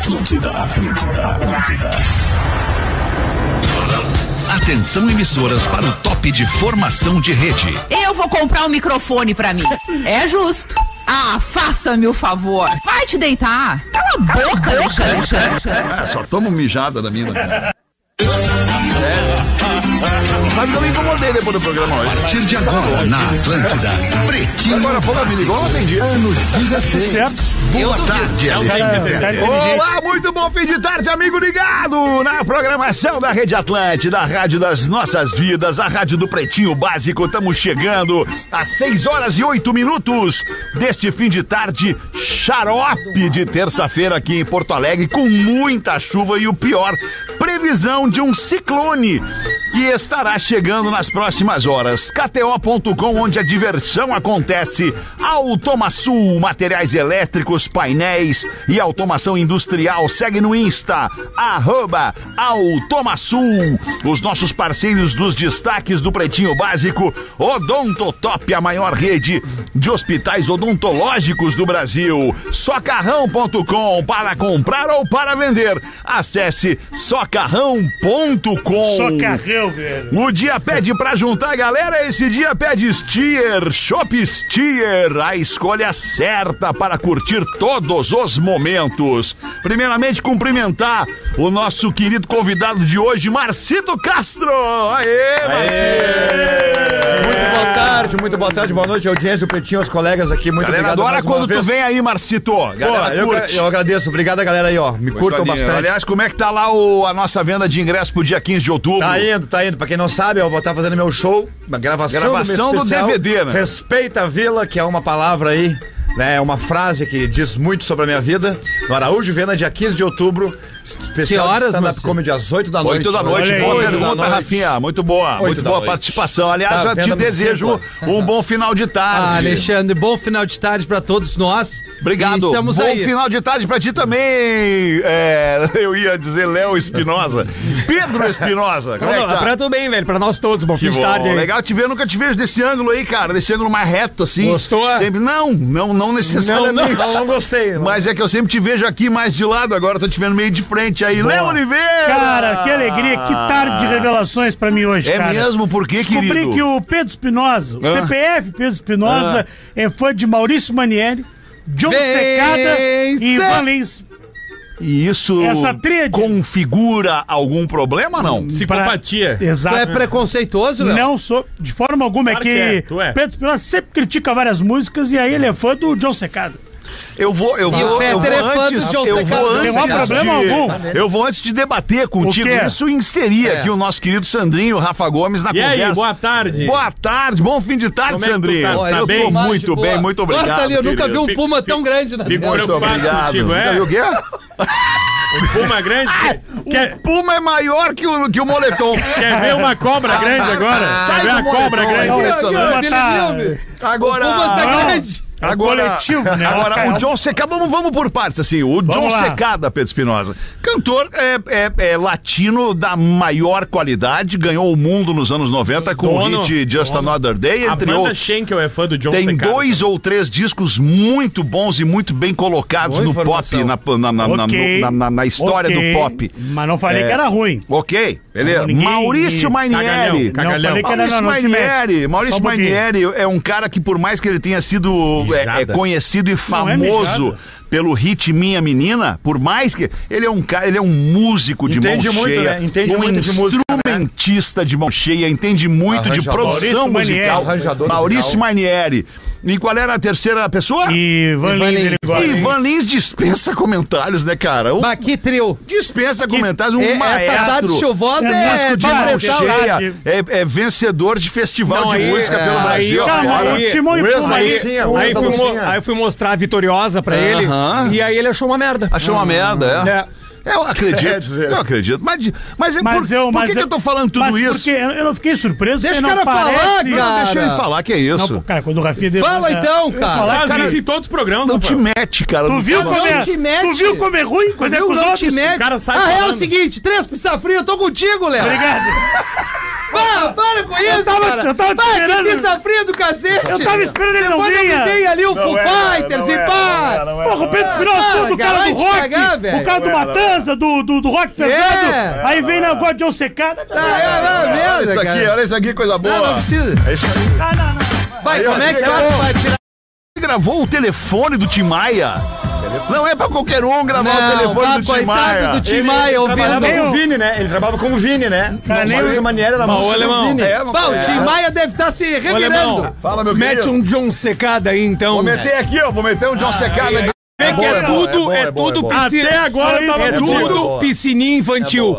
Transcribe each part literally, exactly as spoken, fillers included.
Atlântida, Atlântida, Atlântida. Atenção, emissoras, para o top de formação de rede. Eu vou comprar um microfone pra mim. É justo. Ah, faça-me o favor. Vai te deitar. Cala a boca, Alexandre. Ah, só toma mijada da mina. Sabe que eu me incomodei depois do programa hoje. A partir de agora, na Atlântida, Pretinho. Agora, pô, me ligou, não entendi. Ano dezesseis. Boa tarde, Alexandre. Olá, muito bom fim de tarde, amigo ligado na programação da Rede Atlântida, a rádio das nossas vidas, a rádio do Pretinho Básico. Estamos chegando às seis horas e oito minutos deste fim de tarde xarope de terça-feira aqui em Porto Alegre, com muita chuva e o pior, previsão de um ciclone que estará chegando nas próximas horas. K T O ponto com, onde a diversão acontece. Automaçul, materiais elétricos, painéis e automação industrial. Segue no Insta, arroba Automaçul. Os nossos parceiros dos destaques do Pretinho Básico, Odontotop, a maior rede de hospitais odontológicos do Brasil. Socarrão ponto com, para comprar ou para vender. Acesse socarrão ponto com. Socarrão, velho. O dia pede pra juntar a galera, esse dia pede Stier, Shop Stier, a escolha certa para curtir todos os momentos. Primeiramente, cumprimentar o nosso querido convidado de hoje, Marcito Castro. Aê, Marcito! Muito boa tarde, muito boa tarde, boa noite, audiência, o Pretinho, os colegas aqui, muito Galera, obrigado. adora quando tu vez. vem aí, Marcito. Galera, Pô, eu, curte. eu agradeço, obrigado a galera aí, ó, me curtam bastante. Aliás, como é que tá lá o, a nossa venda de ingresso pro dia quinze de outubro? Tá indo, tá indo. Pra quem não sabe, eu vou estar fazendo meu show, uma gravação, Gravação do, meu do especial, D V D, né? Respeita a Vila, que é uma palavra aí, né? É uma frase que diz muito sobre a minha vida. No Araújo Viana, dia quinze de outubro. Especial Que horas, stand-up Marcelo? comedy às oito da noite. Oito da noite, Olha boa aí. pergunta, Oito da noite. Rafinha, muito boa, Oito muito da boa noite. participação. Aliás, Tá, já te venda no desejo um bom final de tarde. Ah, Alexandre, bom final de tarde pra todos nós. Obrigado. E estamos Bom aí. final de tarde pra ti também. É, eu ia dizer Léo Espinosa. Pedro Espinosa. Como é que tá? Pra tudo bem, velho, pra nós todos, bom fim Que de bom. tarde aí. Legal te ver, eu nunca te vejo desse ângulo aí, cara, desse ângulo mais reto assim. Gostou? Sempre, não, não, não necessariamente. Não, não gostei. não. Mas é que eu sempre te vejo aqui mais de lado, agora eu tô te vendo meio de frente aí. Léo Oliveira! Cara, que alegria, que tarde de revelações pra mim hoje, É cara. mesmo? Por quê, Descobri querido? que o Pedro Espinosa, o Ah. C P F Pedro Espinosa, é fã de Maurício Manieri, John Secada e Vence! Ivan Lins. E isso Essa tríade. configura algum problema, não? Psicopatia. Tu Exato. é preconceituoso, Léo? Não sou, de forma alguma, Claro é que, que é, tu é. Pedro Espinosa sempre critica várias músicas e aí ele é fã do John Secada. Eu vou, eu E o vou, eu Fetter vou é fã antes, do John eu Secada. vou Não antes há problema de, algum. eu vou antes de debater contigo, O quê? isso inserir É. aqui o nosso querido Sandrinho, Rafa Gomes, na E conversa. aí, boa tarde. Boa tarde, bom fim de tarde, Como é que tu Sandrinho. tá? Olha, eu eu tô tô mais muito de boa. bem, muito obrigado. Corta ali, eu nunca vi querido. um puma tão grande na fico vida. Muito preocupado obrigado. contigo, é? Nunca viu o quê? Um puma grande. O Puma é maior que o, que o moletom. Quer ver uma cobra grande agora? Sai Quer ver do a cobra moletom, grande? é impressionante. Puma tá- Aquele filme. Agora, O puma tá Não. grande. É um Agora, coletivo, né? agora Cara, o John Secada, vamos, vamos por partes, assim, o John lá. Secada, Pedro Espinosa, cantor é, é, é latino da maior qualidade, ganhou o mundo nos anos noventa com Dono, o hit Just dono. Another Day, A entre banda outros. Schenkel é fã do John Tem Secada. dois ou três discos muito bons e muito bem colocados Boa no informação. pop, na, na, na, Ok, na, na- na história ok, do pop. Mas não falei É. que era ruim. Ok, beleza. Não, ninguém- Maurício Manieri. Cagalhão, Não cagalhão. falei que era Maurício não, não te mete. Manieri, Maurício Só um pouquinho. Manieri é um cara que, por mais que ele tenha sido é, é, Mijada. conhecido e Não é famoso mijada. pelo hit Minha Menina, por mais que ele é um cara, ele é um músico de Entende mão muito, cheia, né? Entende um muito de música, né? instrumentista de mão cheia, entende muito de Arranjador. produção Maurício musical. Manieri. Arranjador Maurício musical. Manieri. E qual era a terceira pessoa? E Ivan Ivan Lins, Lins. ele gosta. Ivan Lins dispensa comentários, né, cara? Um, Bah, que trio. dispensa comentários, um É, essa maestro. tarde chuvosa É é músico de de mão mão depressão. cheia, é, é vencedor de festival Não, de aí- música é, pelo aí, Brasil. ó, Calma, agora. o Timão e O Puma aí. ex-Lucinha, o Aí fui, mo- ex-Lucinha. aí fui mostrar a Vitoriosa pra ele. Aham. E aí ele achou uma merda. Achou uma merda, é? É. Eu acredito, Quer dizer. eu acredito. Mas, de- mas, é Mas por, eu, por mas que, que eu tô falando tudo mas isso? Porque eu eu não fiquei surpreso. Deixa porque o não cara falar, parece... cara. Não, deixa ele falar, que é isso. Não, cara, quando o Rafinha... deu- Fala então, Eu ia cara. falar, Faz cara, isso em todos os programas, Não te Rafael. mete, cara. Tu no viu, final como das- é, Não te mete. tu viu como é ruim? Quando é Viu? com os Não outros? te mete. o cara sai A real é o falando. seguinte, três pizza fria, eu tô contigo, Léo. Obrigado. Para, para com isso, tava- cara. eu tava Para, esperando. que pizza fria do cacete. Eu tava esperando ele não Depois vinha. não vem ali o Foo Não é, Fighters não e é, pá. não é, Porra, o Pedro Espinosa, Ah, todo o cara vai do te rock, cagar, velho. o cara do Não é, Matanza, do, do, do rock pesado. É. Aí vem na agora John Secada. Ah, é, vai, Olha merda, isso aqui, cara. olha isso aqui, coisa boa. Não, não precisa. É isso aí. Ah, não, não. Vai, Aí, como ó, é que é faz bom. pra tirar? Gravou o telefone do Tim Maia. Não é pra qualquer um gravar o Não, telefone vá, do Tim Maia. coitado do Tim Maia Trabalhava ouvindo. com o Vini, né? Ele trabalhava com o Vini, né? Cara, nem Maurício o- Manieri era Mas, ô, músico do alemão, Vini. É, Pá, o Tim Maia deve estar se Ô, revirando. alemão, Fala, meu mete querido. um John Secada aí, então. Vou meter aqui, ó. Vou meter um John Secada aqui. Vê que é, bom, tudo, bom, é, bom, tudo bom. piscina. Até agora eu tava é contigo. tudo Boa. piscininha infantil.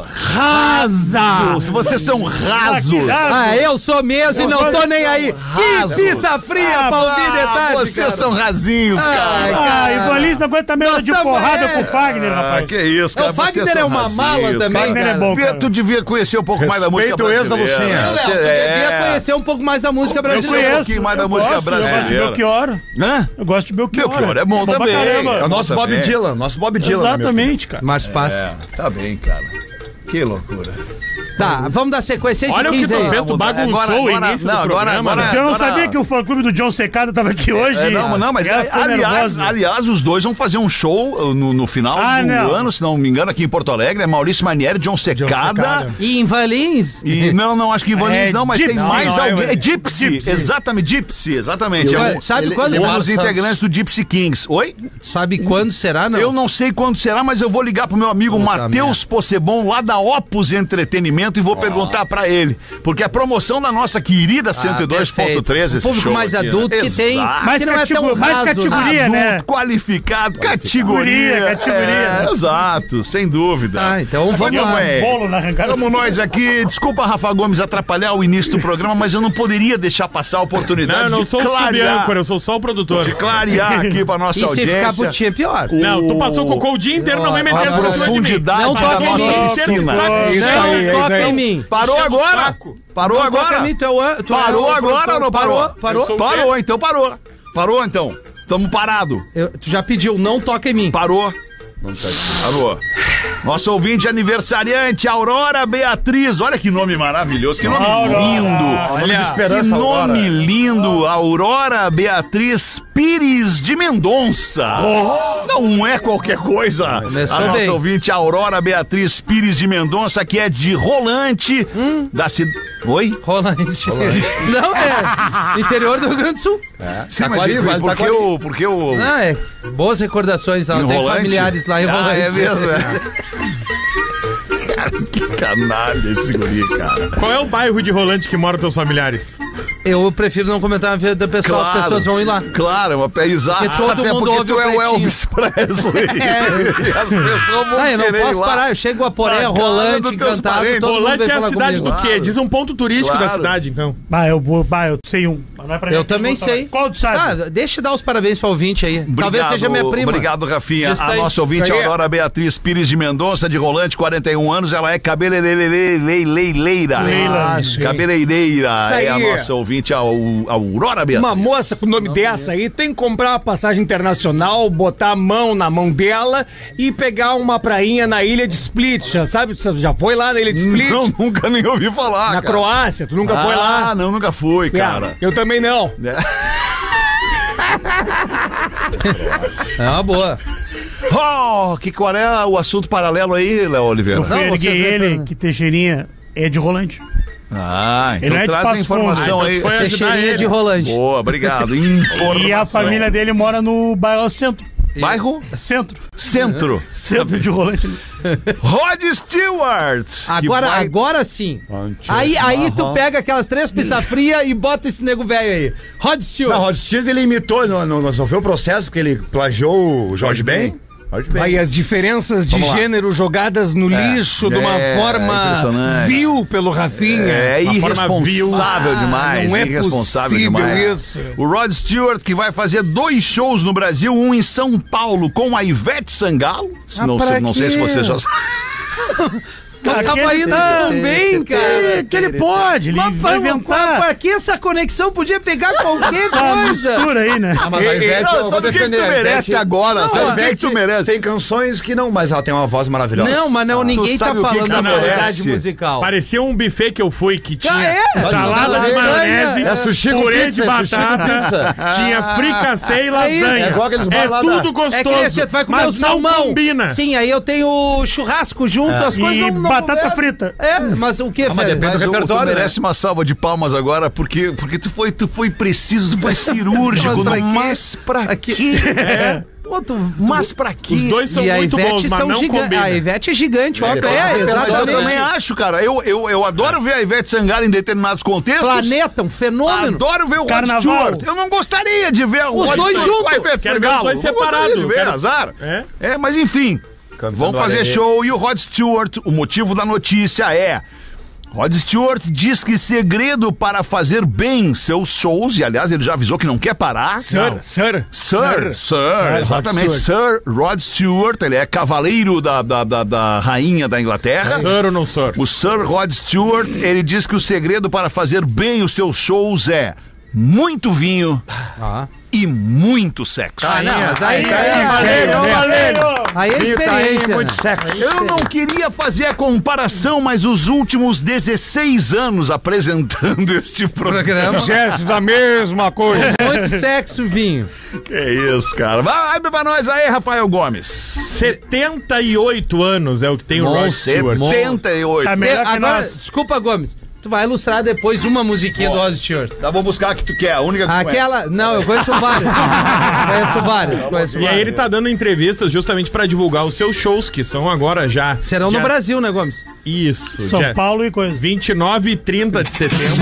Rasos. Vocês são rasos. Ah, eu sou mesmo e não tô nem aí. Que Rasos. pizza fria pra ouvir de Ah, tarde, vocês cara. são rasinhos, Ai, cara. Ah, e o Bolinho não aguenta menos Nós de tamo- porrada é. com o Fagner, Ah, rapaz. que isso, cara. O Fagner vocês é são uma rasinhos, mala também, Fagner é cara. bom, Devia- cara. Tu devia conhecer um pouco mais da música Respeita o ex da brasileira. Lucinha. Viu, Léo? Tu É. devia conhecer um pouco mais da música Eu brasileira. conheço. conheço. pouquinho mais da eu música gosto, Eu gosto de brasileira. Belchior. Hã? Eu gosto de Belchior. Belchior é bom pra também. caramba. É o nosso Nossa, Bob bem. Dylan. Nosso Bob Dylan. né, meu Exatamente, cara. Mais fácil. É, tá bem, cara. Que loucura. Tá, vamos dar sequência. seis Olha e o que quinze tu aí. fez, tu bagunçou Agora- o agora- início não, do agora- programa. agora- né? Eu não Agora- sabia que o fã-clube do John Secada tava aqui hoje. É, não, não, mas Ela é, ficou aliás, nervosa. aliás, os dois vão fazer um show uh, no, no final Ah, do não. ano, se não me engano, aqui em Porto Alegre. É Maurício Manieri, John Secada. Secada. E em Valins? E não, não, acho que Ivan É Lins não, mas tem Gypsy. mais Não, alguém. é- É Gypsy, Gypsy. exatamente, Gypsy, exatamente. Eu- É um, Sabe Ele- quando? ele- um dos Santos. integrantes do Gypsy Kings. Oi? Sabe quando será, não? Eu não sei quando será, mas eu vou ligar pro meu amigo Puta Matheus Possebon, lá da Opus Entretenimento, e vou perguntar pra ele. Porque a promoção da nossa querida cento e dois ponto três, o esse público show mais aqui, né? adulto que tem, Exato. Mais que não é tão catego- mais raso, categoria, né? né? Adulto, qualificado, categoria. Categoria, categoria. É, exato, sem dúvida. Tá, então vamos Vamos lá. é. Bolo na arrancada. Vamos nós aqui. Desculpa, Rafa Gomes, atrapalhar o início do programa, mas eu não poderia deixar passar a oportunidade Não, eu não de sou o clarear, sub-âncora, eu sou só o produtor. de clarear aqui pra nossa E se audiência. ficar putinho é pior. Não, tu passou com o dia inteiro, não vem meter A as coisas em cima de mim. profundidade Não da toca em nossa mim. piscina. Isso Não aí, é isso toca aí. em mim. Parou Enchendo o agora? saco. Parou Não toca agora? em mim, tu é o- tu é Parou o- agora ou não parou? Parou, parou. Eu sou o Parou, então parou. Parou então. Tamo parado. Eu- tu já pediu, não toca em mim. Parou. Parou. Nosso ouvinte aniversariante, Aurora Beatriz. Olha que nome maravilhoso, que nome Aurora. lindo. Nome de Que esperança, nome Aurora. lindo, Aurora Beatriz Pires de Mendonça. Não é qualquer coisa. Começou A nossa bem. ouvinte, Aurora Beatriz Pires de Mendonça, que é de Rolante, da cidade... Oi? Rolante. Não, é interior do Rio Grande do Sul. Sim, Taquari, mas vale por que Taquari. o... Por que o... Não, é. Boas recordações lá. Em Tem Rolante? familiares lá em Ah, Rolante. é mesmo, é. Cara, que canalha esse guri, cara. Qual é o bairro de Rolante que moram teus familiares? Eu prefiro não comentar a vida da pessoa, as pessoas vão ir lá. Claro, é exato. Porque todo Até mundo porque ouve tu o é o Pretinho. Elvis Presley. E as pessoas vão Ah, eu não querer ir posso lá. parar. Eu chego a Poré, Na casa Rolante, dos teus encantado. parentes. Todo mundo Rolante vem é a falar cidade comigo. do quê? Diz um ponto turístico Claro. da cidade, então. Bah, eu, vou- bah, eu sei um. Mas não é pra Eu gente também botar- sei. Qual tu sabe? Ah, deixa eu dar os parabéns pra ouvinte aí. Obrigado, Talvez seja minha prima. Obrigado, Rafinha. Distante. A nossa ouvinte, Isso aí é- Aurora Beatriz Pires de Mendonça, de Rolante, quarenta e um anos. Ela é cabeleireira. Leila. Cabeleireira. Isso aí. É a nossa ouvinte, a, a Aurora Beatriz. Uma moça com o nome dessa aí tem que comprar uma passagem internacional, botar a mão na mão dela e pegar uma prainha na ilha de Split. Já sabe? Você já foi lá na ilha de Split? Não, nunca nem ouvi falar, Na cara. Croácia, tu nunca ah, foi lá? não, nunca fui, cara. É, eu também não. É uma boa. Oh, que, qual é o assunto paralelo aí, Léo Oliveira? Eu fui, Não, liguei você- ele, que Teixeirinha é de Rolante. Ah, então Ele é de traz a Passo informação Fundo. aí. Foi ajudar Teixeirinha ele. de Rolante. Boa, obrigado. Informação. E a família dele mora no bairro Centro. Bairro Centro. Centro. Centro de Rolante. Rod Stewart. que Agora, vai- agora sim. Aí, aí tu pega aquelas três pizza fria e bota esse nego velho aí. Rod Stewart. Não, Rod Stewart ele imitou, não, não, não sofreu o processo porque ele plagiou o Jorge Ben. Jorge Ben. Aí as diferenças de Vamos lá. gênero jogadas no lixo de uma É, forma impressionante. vil pelo Rafinha. É Uma forma irresponsável vil. demais. Não é irresponsável possível demais. isso. O Rod Stewart, que vai fazer dois shows no Brasil, um em São Paulo com a Ivete Sangalo. Se Ah, não, pra se- não sei quê? se você já sabe. tava indo tão bem, cara. Que ele pode, ele Mas vai pra, inventar. pra que essa conexão podia pegar qualquer Essa coisa? mistura aí, né? Ah, mas a Ivete, Não, eu vou sabe o que que defender. tu a merece Ivete- agora? Não, Sabe a o que que Ivete tu merece? Tem canções que não, mas ela tem uma voz maravilhosa. Não, mas não, ninguém tá sabe o que falando que da merece? qualidade musical. Parecia um buffet que eu fui que tinha Ah, é? salada de É, maionese, é sushi com purê pizza, de é sushi com batata, pizza. tinha fricassê e isso. lasanha. É igual aqueles bar É lá tudo da- gostoso, É que esse, tu vai comer mas o salmão. não combina. Sim, aí eu tenho churrasco junto, as coisas E não, não batata conversam. frita. É, mas o que, Ah, mas velho? depende Mas do o, tu repertório, merece uma salva de palmas agora, porque, porque tu, foi, tu foi preciso, tu foi cirúrgico. Mas pra no- quê? Mas pra Aqui- quê? É, Pô, tu- Mas pra quê? os dois são e a muito Ivete bons, mas são não gigantes. combinam. A Ivete é gigante, óbvio. É, É, mas eu Mas eu exatamente. também acho, cara. Eu, eu, eu adoro ver a Ivete Sangalo em determinados contextos. Planeta, um fenômeno. Adoro ver o Rod Carnaval. Stewart. Eu não gostaria de ver o Os Rod dois Stewart juntos. com a Ivete Quero ver os Sangalo. dois Não gostaria separados. de ver, Quero- azar. É? É, mas enfim. Vamos fazer Arerê. show e o Rod Stewart, o motivo da notícia é... Rod Stewart diz que segredo para fazer bem seus shows, e aliás ele já avisou que não quer parar. Sir, sir. Sir, Sir, Rod exatamente, Sir Rod Stewart, ele é cavaleiro da, da, da, da rainha da Inglaterra. Sor ou não sor? O Sir Rod Stewart, ele diz que o segredo para fazer bem os seus shows é muito vinho Ah, e muito sexo. Ah, não, mas daí Aí, é, Valério, é, Valério. aí é Vinho tá aí, experiência. muito né? sexo. Eu não queria fazer a comparação, mas os últimos dezesseis anos apresentando este programa. Programa. Gestos da mesma coisa. Muito sexo, vinho. Que isso, cara. Vai pra nós aí, Rafael Gomes. setenta e oito anos é o que tem o Rod Nossa, Stewart. setenta e oito. Tá E melhor que agora, nós. desculpa, Gomes. Tu vai ilustrar depois uma musiquinha do Rod Stewart. Tá, vou buscar a que tu quer, a única que tu conhece. Aquela. Não, eu conheço várias. conheço várias. Conheço E aí várias. ele tá dando entrevistas justamente pra divulgar os seus shows, que são agora já... Serão já- no Brasil, né, Gomes? Isso. São já- Paulo e coisa. vinte e nove e trinta de setembro.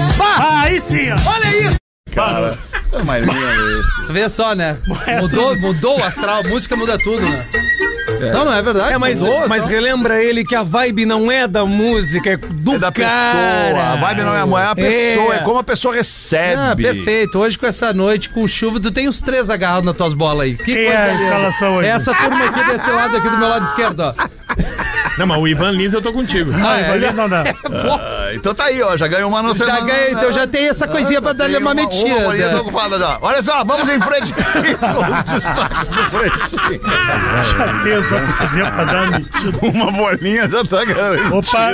Ah, aí sim, ó. Olha isso! Cara, é mais lindo isso. Tu vê só, né? Mudou, mudou o astral, a música muda tudo, né? Não, não é verdade. É, mas, mudou, mas só. relembra ele que a vibe não é da música, é do É da cara. pessoa. A vibe não é a mulher, é a pessoa. É, como a pessoa recebe. Ah, perfeito. Hoje com essa noite, com chuva, tu tem uns três agarrados nas tuas bolas aí. Que Quem coisa é a linda. escalação hoje? Essa turma aqui desse lado, aqui do meu lado esquerdo, ó. Não, mas o Ivan Lins eu tô contigo. Ah, é, Eles não dá. Ah, então tá aí, ó. Já ganhou uma noção. já ganhei, então já tem essa coisinha pra dar-lhe uma Uma bolinha metida. tô ocupada já. Olha só, vamos em frente com os destaques do Pretinho. Já pensou que vocês iam pra dar mentira. Uma bolinha já tá garantida. Opa!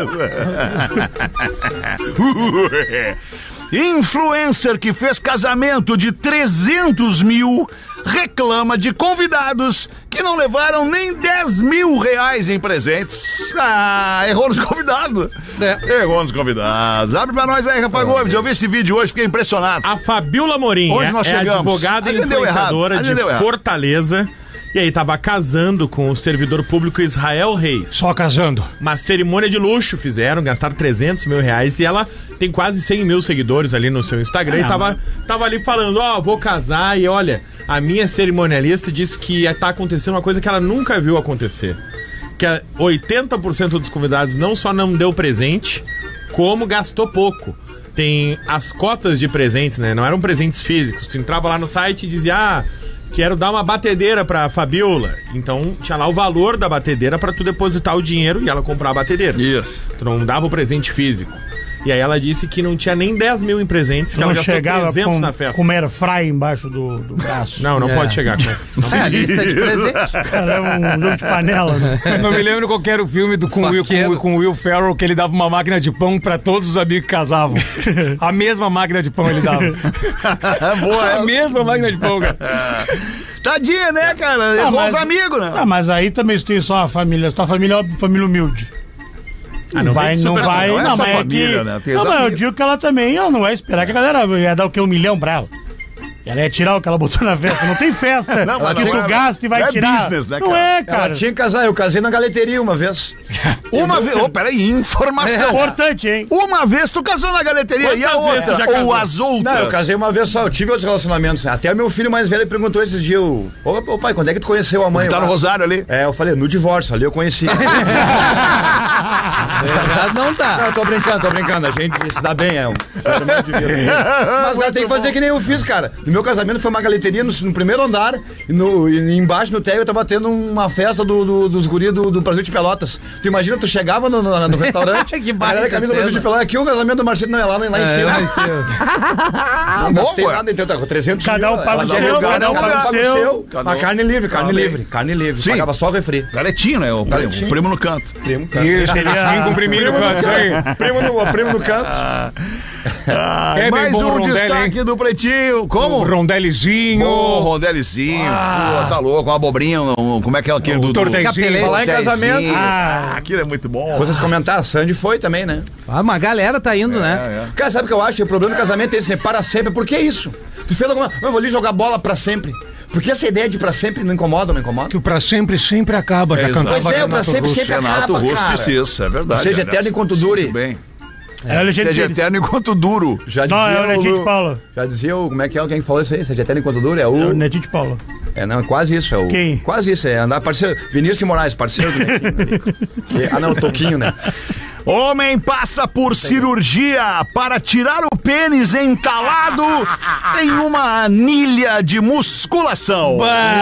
Influencer que fez casamento de trezentos mil reclama de convidados que não levaram nem dez mil reais em presentes. Ah, errou nos convidados. É. Errou nos convidados. Abre pra nós aí, Rafa Gomes. Eu vi esse vídeo hoje, fiquei impressionado. A Fabiola Morim Onde é, nós é chegamos? advogada e Ali deu influenciadora errado. de Ali deu errado. Fortaleza. E aí tava casando com o servidor público Israel Reis. Só casando. Uma cerimônia de luxo fizeram, gastaram trezentos mil reais e ela tem quase cem mil seguidores ali no seu Instagram e tava, tava ali falando, ó, vou casar e olha, a minha cerimonialista disse que tá acontecendo uma coisa que ela nunca viu acontecer. Que é oitenta por cento dos convidados não só não deu presente, como gastou pouco. Tem as cotas de presentes, né? Não eram presentes físicos. Tu entrava lá no site e dizia, ah, quero dar uma batedeira pra Fabiola. Então tinha lá o valor da batedeira pra tu depositar o dinheiro e ela comprar a batedeira. Isso. Tu não dava o presente físico. E aí ela disse que não tinha nem dez mil em presentes, que Não ela gastou chegava trezentos com, na festa. com uma airfry embaixo do, do braço. Não, não É. pode chegar com... É, a lista de presente. Cara, é um jogo de panela, né? Não me lembro qual que era o filme do, com, o Will, com, Faqueiro. o- com o Will Ferrell, que ele dava uma máquina de pão pra todos os amigos que casavam. A mesma máquina de pão ele dava. Boa, A mesma máquina de pão, cara. Tadinha, né, cara? Ah, Errou mas- os amigos, né? Ah, mas aí também se tem só uma família. Tua família é uma família humilde. Ah, não vai, vem não super- vai, não não, é só mas é família, que... né? Tem Não, os mas eu amigos. digo que ela também, ela não vai esperar que a galera ia dar o quê? Um milhão pra ela. Ela ia tirar o que ela botou na festa. Não tem festa Não, mas que não tu é- gasta e vai não é tirar. business, né, Não cara? é, cara. Ela tinha que casar, eu casei na galeteria uma vez. Uma vez. Oh, peraí, informação. Importante, hein? Uma vez tu casou na galeteria e a Quantas vezes tu outra? já casou? Ou as outras? Não, eu casei uma vez só, eu tive outros relacionamentos. Até meu filho mais velho perguntou esses dias, ô, ô pai, quando é que tu conheceu a mãe? Que tá Eu, no "Ah, Rosário ali. É, eu falei, no divórcio, ali eu conheci. Errado não tá. Não, tô brincando, tô brincando. A gente se dá bem, é um. Mas ela tem que fazer que nem eu fiz, cara. No meu casamento foi uma galeteria no, no primeiro andar, e, no, e embaixo no térreo eu tava tendo uma festa do, do, dos guris do, do Brasil de Pelotas. Tu imagina, tu chegava no, no, no restaurante, Que a galera baita camisa do Brasil de cena. Pelotas, aqui o casamento do Marcelo não é lá, lá em cima. lá em cima. Não gastei nada, então tá com trezentos Cada um mil, paga o ela- seu, cada cada um um paga paga o o seu. seu. Cada A um- carne livre, carne Também. livre, carne livre. Sim. Pagava só o refri. Galetinho, né? O primo, Galetinho. o primo no canto. Primo, cara. Isso, Seria- vem comprimido, cara, isso aí. Primo no, primo no canto. Ah, É bem mais bom um o rondelli, destaque hein? do Pretinho. Um Como? rondelizinho. Ô, rondelizinho. Pô, tá louco, uma abobrinha. um- como é que é aquele do... do... tortezinho. Falar em casamento. Ah, aquilo é muito bom. Vocês comentaram, a Sandy foi também, né? Ah, uma galera tá indo, né? Cara, sabe o que eu acho? O problema do casamento é esse, né? Para sempre. Por que isso? Tu fez alguma... Eu vou ali jogar bola pra sempre. Porque essa ideia de pra sempre não incomoda ou não incomoda? Que o pra sempre sempre acaba. Já É, cantava Pois é, o pra Renato sempre Russo. sempre Renato acaba, Russo cara. disse isso, é verdade. Seja aliás. eterno enquanto dure. Muito bem. É o legenda Seja deles. eterno enquanto duro. Já Não, é o Netinho de o- Paula. Já dizia o... Como é que é? Quem falou isso aí? Seja eterno enquanto dure? É É o o... Netinho de Paula. É, não, é quase isso. É o... Quem? Quase isso, é andar parceiro. Vinícius de Moraes, parceiro do Netinho. ali. Que- Ah, não, o Toquinho, né? Homem passa por cirurgia para tirar o pênis entalado em uma anilha de musculação.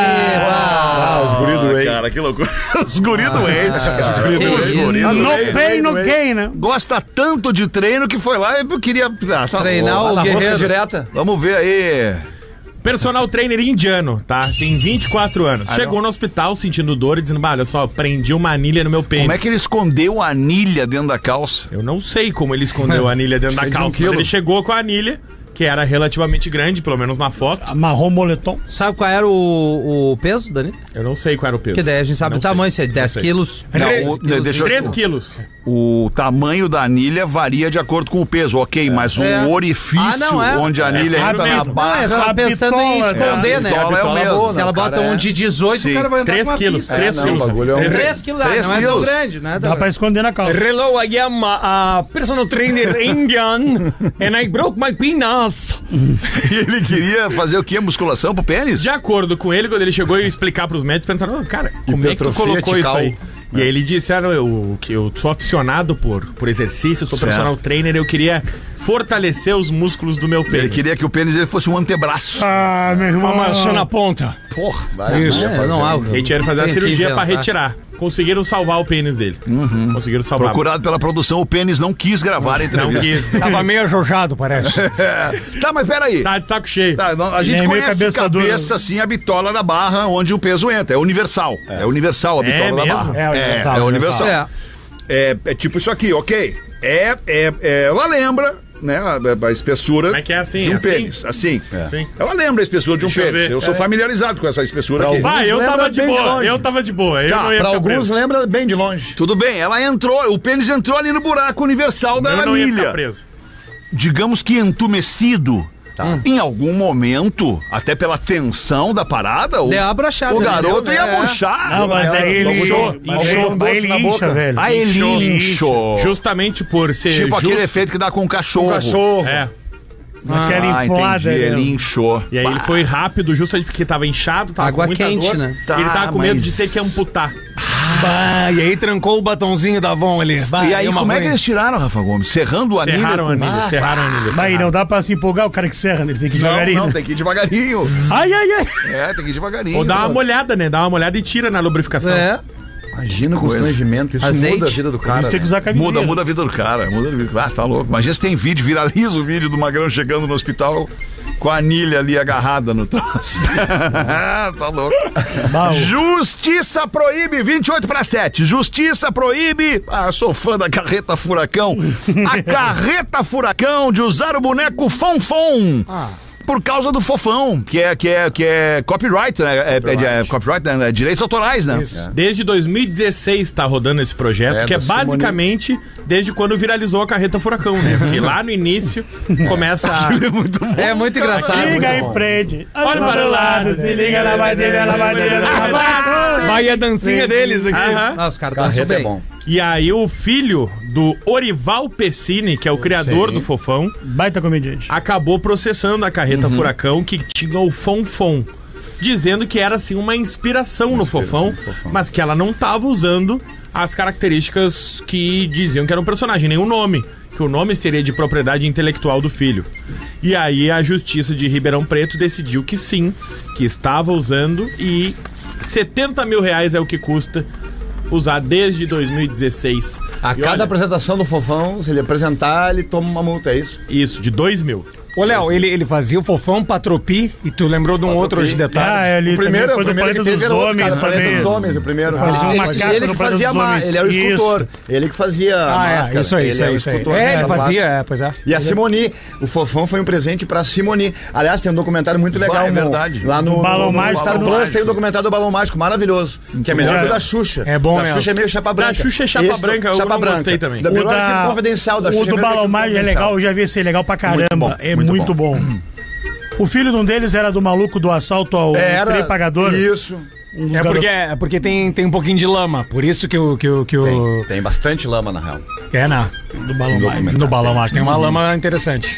Ah, os guris do Ah, Whey. cara, que loucura. Os guris doentes, cara. Os isso. guris No doentes. pain, no gain, né? Gosta tanto de treino que foi lá e eu queria... Ah, tá Treinar bom. o Na rosca guerreiro. direta. Vamos ver aí. Personal trainer indiano, tá? Tem vinte e quatro anos. Ah, Chegou no hospital sentindo dor e dizendo, "Bah, olha só, prendi uma anilha no meu pênis." Como é que ele escondeu a anilha dentro da calça? Eu não sei como ele escondeu a anilha dentro da Cheio de um calça, mas quilo. ele chegou com a anilha, que era relativamente grande, pelo menos na foto. Amarrou o moletom. Sabe qual era o, o peso, Dani? Eu não sei qual era o peso. Que daí a gente sabe Não o tamanho, sei. se é dez sei. quilos. Não, o- quilos, deixa eu- três quilos. O tamanho da anilha varia de acordo com o peso, ok, mas É. o orifício Ah, não, é. onde a anilha É entra sério na mesmo. Não, é barra... só a pensando em bitola, esconder, é, a né? bitola é o mesmo. boa, Se ela né? bota Cara, um é. de dezoito, Sim. o cara vai andar Três com uma quilos, pista. três não, quilos. o bagulho é um- Três- três quilos, ah, Três não é tão quilos. grande, né? Dá pra esconder na calça. Hello, I am a, a personal trainer Indian and I broke my penis. E ele queria fazer o quê? Musculação pro pênis? De acordo com ele, quando ele chegou e explicar pros médicos, perguntaram, "Oh, cara, como é que tu Hipertrofia colocou isso tical." aí?" E aí ele disse, ah, não, eu, que eu sou aficionado por, por exercício, sou Certo. personal trainer, eu queria fortalecer os músculos do meu pênis. Ele queria que o pênis dele fosse um antebraço. Ah, meu irmão. Uma maçã na ponta. Vai, Isso. vai É, fazer. não há. A gente ia fazer a Tem que cirurgia pra inventar. retirar. Conseguiram salvar o pênis dele. Conseguiram salvar. Procurado pela produção, o pênis não quis gravar a Não entrevista. quis. Tava meio ajojado, parece. Tá, mas peraí. Tá de saco cheio. Tá, não, a gente É meio conhece de cabeça dura. cabeça, assim, a bitola da barra onde o peso entra. É universal. É, universal a É bitola da mesmo? barra. É universal, É, é universal. universal. É. É, é tipo isso aqui, ok. É, é, é, ela lembra, né, a, a espessura Como é que é assim? de um Assim? pênis. Assim. Sim. Ela lembra a espessura de um Deixa eu pênis. ver. Eu sou É. familiarizado com essa espessura Pra aqui. alguns- Vai, eu lembra tava de bem de boa. longe. Eu tava de boa. Eu Tá, não ia Pra ficar alguns preso. lembra bem de longe. Tudo bem, ela entrou, o pênis entrou ali no buraco universal da Eu não ia ficar anilha. preso. Digamos que entumecido. Tá. Em algum momento, até pela tensão da parada, o, Deu uma brochada, o né? garoto Deu, ia né? murchar. Não, mas Ela- aí ele botou- mas botou ele- um mas doce ele na incha, boca. velho. Ah, ele Inchou. inchou. Justamente por ser Tipo justo. aquele efeito que dá com o cachorro. Um cachorro. É. Aquela Ah, inflada. entendi, né? ele inchou. E aí ele foi rápido justamente porque tava inchado, tava Água com muita quente, dor. né? E ele tava Tá, com medo mas- de ter que amputar. Bah, e aí trancou o batonzinho da Avon ali. Bah, E aí, deu uma como é ruim. que eles tiraram, Rafa Gomes? Serrando a anilha? Serraram a com- anilha, Ah, serraram a anilha. Mas aí serraram. não dá pra se empolgar o cara que serra, né? Ele tem que ir Não, devagarinho. não, tem que ir devagarinho. Ai, ai, ai. É, tem que ir devagarinho. Ou dá uma molhada, né? Dá uma molhada e tira na lubrificação. É. Imagina o Coisa. constrangimento. Isso Azeite. muda a vida do Por cara. isso tem que né? usar camisinha. Muda, muda a vida do cara. Muda a vida do cara. Ah, tá louco. Imagina se tem vídeo, viraliza o vídeo do Magrão chegando no hospital com a anilha ali agarrada no troço. Tá louco. Bah, o- Justiça proíbe, vinte e oito para sete. Justiça proíbe. Ah, sou fã da carreta furacão. A carreta furacão de usar o boneco Fonfon. Por causa do fofão, que é, que é, que é copyright, né? É, é, é copyright, né? Direitos autorais, né? Desde dois mil e dezesseis tá rodando esse projeto, É, que é da Simone. basicamente desde quando viralizou a carreta furacão, né? Porque lá no início começa a... É muito engraçado. Liga e prende. Olha para o lado, se liga na madeira, na madeira, na madeira. Vai a dancinha deles aqui. Aham. Ah, os caras dançam Carreta é bem. bom. E aí o filho do Orival Pessini, que é o criador do Fofão, Baita comediante. acabou processando a carreta furacão que tinha o Fonfon, dizendo que era assim uma inspiração no Fofão, mas que ela não tava usando as características que diziam que era um personagem, nem o nome, que o nome seria de propriedade intelectual do filho. E aí a Justiça de Ribeirão Preto decidiu que sim, que estava usando, e setenta mil reais é o que custa usar desde dois mil e dezesseis. A e cada olha, apresentação do Fofão, se ele apresentar, ele toma uma multa, é isso? Isso, de dois mil. Ô, Léo, ele, ele fazia o Fofão Patropi e tu lembrou de um outro hoje detalhe. Ah, ele O primeiro, também foi o do primeiro Planeta que teve dos era outro, Homens cara, Planeta também. dos Homens, o primeiro. Fazia um Ele- macaco ele no que Planeta fazia dos ma- Homens. ele era o Isso. escultor. Ele que fazia a Ah, é, máscara. isso aí, Ele isso era aí, o isso aí. escultor, É, né, ele da fazia, máscara. é, pois é. E a Simoni, o Fofão foi um presente pra Simoni. Aliás, tem um documentário muito legal. Bah, é no- verdade. Lá no, Do Balão no, no Mágico Star do Plus Mágico. tem o documentário do Balão Mágico, maravilhoso. Que é melhor bom. que o da Xuxa. É bom da mesmo. Xuxa é meio chapa branca. Da Xuxa é chapa Esse do- branca, eu chapa não branca. gostei também. Da O melhor da- equipe confidencial da o Xuxa. do é melhor Balão equipe Mágico é confidencial. legal, eu já vi esse, é legal pra caramba. Muito bom, é muito muito bom. O filho de um deles era do maluco do assalto ao Era trem pagador. Isso. Um dos É porque, garotos- é porque tem, tem um pouquinho de lama, por isso que o... Que o, que o... Tem, tem bastante lama, na real. É, não. do Balão Mágico. No Balão Mágico tem uma lama interessante.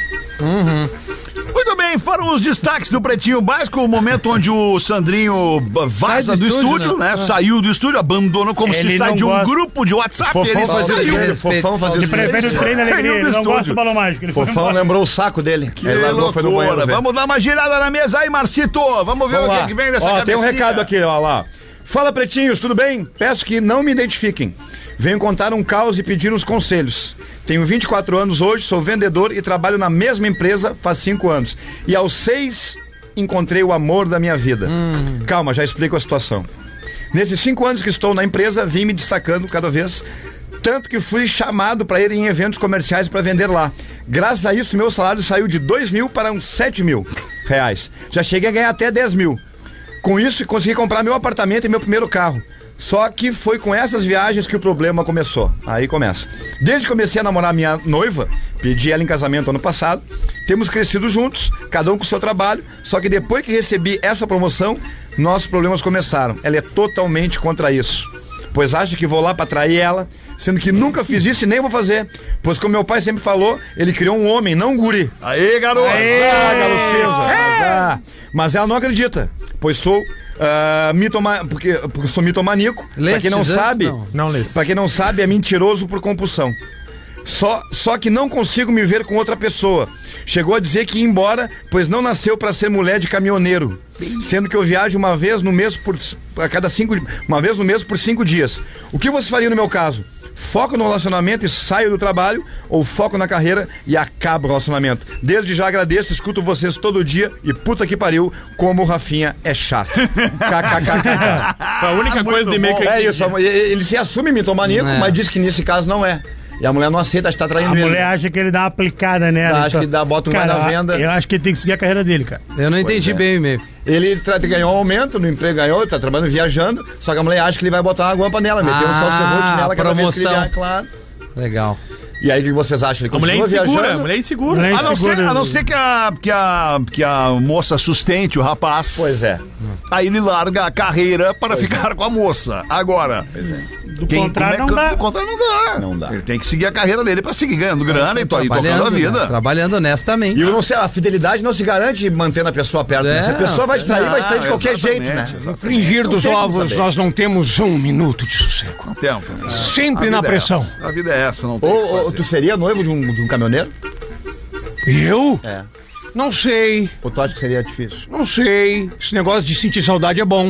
Muito bem, foram os destaques do Pretinho Básico, o momento onde o Sandrinho vaza Sai do do estúdio, estúdio, né? né? Saiu do estúdio, abandonou como Ele se sai não de um gosta. grupo de WhatsApp. Fofão ele fazia saiu. isso. Respeito, Fofão fazia Ele isso. prefere o trem da alegria, Saiu do ele não gosta estúdio. do Balão Mágico. Ele foi Fofão embora. lembrou o saco dele. Que Ele largou, foi no loucura. banheiro ver. Vamos dar uma girada na mesa aí, Marcito. Vamos ver Vamos o que, lá. que vem dessa Ó, cabecinha. tem um recado aqui, ó lá. Fala, pretinhos, tudo bem? Peço que não me identifiquem. Venho contar um caos e pedir uns conselhos. Tenho vinte e quatro anos hoje, sou vendedor e trabalho na mesma empresa faz cinco anos. E aos seis encontrei o amor da minha vida. Hum. Calma, já explico a situação. Nesses cinco anos que estou na empresa, vim me destacando cada vez, tanto que fui chamado para ir em eventos comerciais para vender lá. Graças a isso, meu salário saiu de dois mil para uns sete mil reais. Já cheguei a ganhar até dez mil. Com isso, consegui comprar meu apartamento e meu primeiro carro. Só que foi com essas viagens que o problema começou. Aí começa. Desde que comecei a namorar minha noiva, pedi ela em casamento ano passado, temos crescido juntos, cada um com o seu trabalho, só que depois que recebi essa promoção, nossos problemas começaram. Ela é totalmente contra isso, pois acha que vou lá pra trair ela, sendo que nunca fiz isso e nem vou fazer, pois como meu pai sempre falou, ele criou um homem, não um guri. Aí, garoto. Ah, galocesa. Ah, mas ela não acredita, pois sou uh, mitoma, porque, porque sou mitomaníaco. Pra Lestes quem não antes, sabe, não. Não lê. pra quem não sabe, é mentiroso por compulsão. Só, só que não consigo me ver com outra pessoa. Chegou a dizer que ia embora, pois não nasceu pra ser mulher de caminhoneiro. Sendo que eu viajo uma vez no mês por a cada cinco, uma vez no mês por cinco dias. O que você faria no meu caso? Foco no relacionamento e saio do trabalho, ou foco na carreira e acabo o relacionamento? Desde já agradeço, escuto vocês todo dia e puta que pariu, como o Rafinha é chato. KKKK. A única coisa do e-mail que eu É entendi. isso, ele ele se assume mitomaníaco, É. mas diz que nesse caso não é. E a mulher não aceita, estar traindo A ele. mulher acha que ele dá uma aplicada nela. Acha que dá- bota um cara, vai na venda. Eu acho que ele tem que seguir a carreira dele, cara. Eu não entendi é. bem o e-mail. Ele tra- ganhou um aumento no emprego, ganhou, tá trabalhando viajando, só que a mulher acha que ele vai botar uma guampa nela, meter um Ah, salto serrote nela cada vez que ele promoção. viaja, claro. Legal. E aí o que vocês acham? Ele A mulher é continua insegura, a viajando? mulher é insegura. Mulher A não, ser, insegura. a não ser que a, que, a, que a moça sustente o rapaz. Pois é. Aí ele larga a carreira para ficar com a moça. Agora, Do quem, contrário, como não é que- dá. do contrário não dá. Não dá. Ele tem que seguir a carreira dele para seguir ganhando grana e, to, e tocando a Trabalhando, vida. né? Trabalhando honestamente. E eu não sei, a fidelidade não se garante mantendo a pessoa perto. né? É, Se a pessoa vai te trair, vai te trair de Não, qualquer exatamente, jeito, né? exatamente. Fringir Não dos tem como ovos, saber. nós não temos um minuto de sossego. Tempo. Sempre A na vida é pressão. essa. A vida é essa, não tem o que Ou, ou fazer. tu seria noivo de um, de um caminhoneiro? Eu? É. Não sei, Ou tu acha que seria difícil? não sei. Esse negócio de sentir saudade é bom.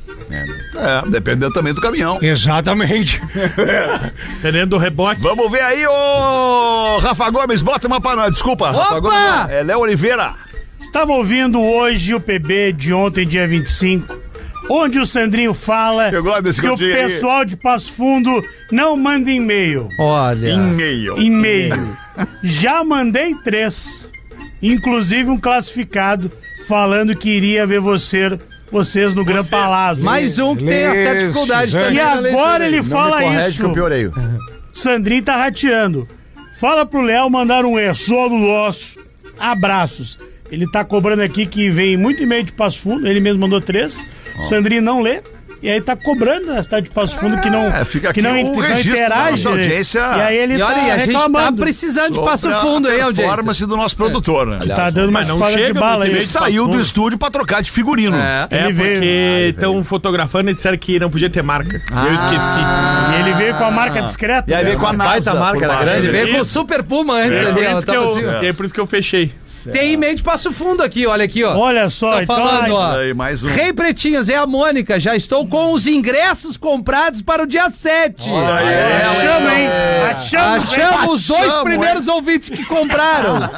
É, dependendo também do caminhão. Exatamente. Dependendo do rebote. Vamos ver aí, ô Rafa Gomes, bota uma para nós. Desculpa, Rafa Opa! Gomes. não. É Léo Oliveira. Estava ouvindo hoje o P B de ontem, dia vinte e cinco, onde o Sandrinho fala Eu gosto desse que o cantinho aí. pessoal de Passo Fundo não manda e-mail. Olha. E-mail. E-mail. Já mandei três, inclusive um classificado falando que iria ver você, vocês no Gran Palazzo. Mais um que tem a certa dificuldade Lestes, também. E na agora leitura. ele Não me fala corrige isso. que eu piorei. Sandrinho tá rateando. Fala pro Léo mandar um é só do nosso. Abraços. Ele tá cobrando aqui que vem muito e-mail de Passo Fundo. Ele mesmo mandou três. Sandrinho não lê. E aí tá cobrando na cidade de Passo Fundo que não, É, fica que aqui não, o int- não registro da interage. nossa audiência. E aí ele E olha, tá aí, a gente tá reclamando. precisando de Passo Sobre a Fundo aí, audiência. performance do nosso produtor, né? Tá dando uma Mas não espada de chega, bala porque aí. Ele saiu do Fundo. estúdio pra trocar de figurino. É. É, Ele veio- porque estão fotografando e disseram que não podia ter marca. E eu esqueci. E ele veio com a marca discreta. E aí né? veio com a Baita NASA. marca, por era baixo. grande. Ele veio com o Isso. Super Puma antes É, ali, por ela isso que tava eu, assim. é por isso que eu fechei. Tem e-mail de Passo Fundo aqui, olha aqui, ó. Olha só, Tô então, falando, ai, ó. Aí, mais um. Rei Pretinhos, é a Mônica. Já estou com os ingressos comprados para o dia sete. Achamos, hein? Achamos, Achamos os dois Achamos, primeiros ouvintes que compraram.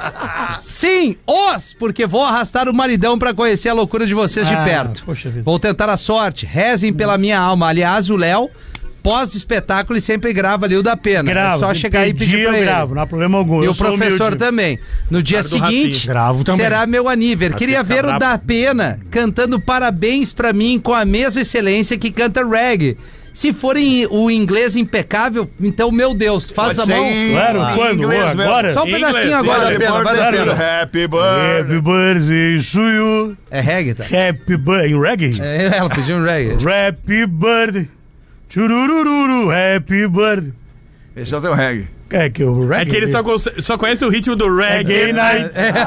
Sim, os, porque vou arrastar o maridão pra conhecer a loucura de vocês de Ah, perto. poxa vida. Vou tentar a sorte. Rezem pela minha alma. Aliás, o Léo, pós-espetáculo, ele sempre grava ali o da pena. Gravo. É só se chegar e pedir pedir, pra eu ele. gravo, não há problema algum. E eu o sou professor humilde. também. No dia Cara do seguinte, Rafinha. Gravo também. será meu aniversário. Queria fica ver o brabo. da Pena cantando parabéns pra mim com a mesma excelência que canta reggae. Se for em, o inglês impecável, então, meu Deus, faz Pode a mão. ser em- Claro, em quando? inglês Ô, mesmo. agora? Só um Inglês, pedacinho vale agora. a pena, vale a pena. Happy birthday. Happy birthday to you. É reggae, tá? Happy birthday. Em reggae? É, ela pediu um reggae. Happy birthday. Churururu. Happy birthday. Esse é o teu reggae. É que o reggae... É que ele só, conce- só conhece o ritmo do reggae. Gay night.